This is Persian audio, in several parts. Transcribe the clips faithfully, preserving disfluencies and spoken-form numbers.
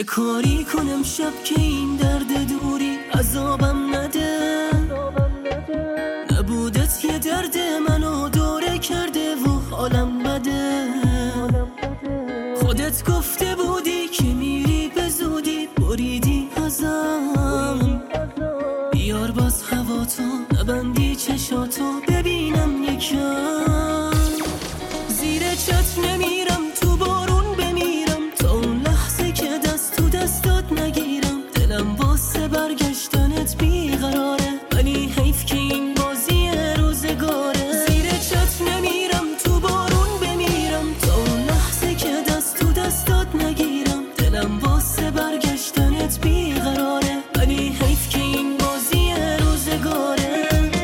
یه کاری کنم شب که این درد دوری عذابم نده. نبودت یه درد منو دوره کرده و حالم بده. خودت گفته بودی که میری به زودی، بریدی ازم. بیار باز هواتو، نبندی چشاتو، ببینم یکم. زیر چتر نمیرم، تو بارون بمیرم، تا اون لحظه که دست تو دستات نگیرم. دلم واسه برگشتنت بیقراره، ولی حیف که این بازی روزگاره. زیر چتر نمیرم، تو بارون بمیرم، تا اون لحظه که دست تو دستات نگیرم. دلم واسه برگشتنت بیقراره، ولی حیف که این بازی روزگاره.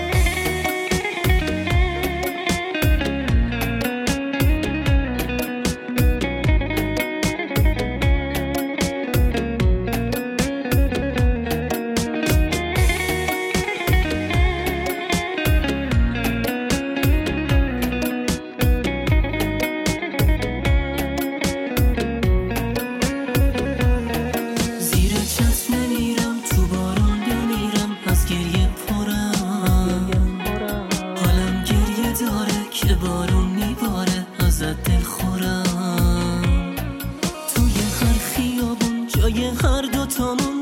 که بارون میباره ازت دل خورم. توی هر خیابون جای هر دوتامون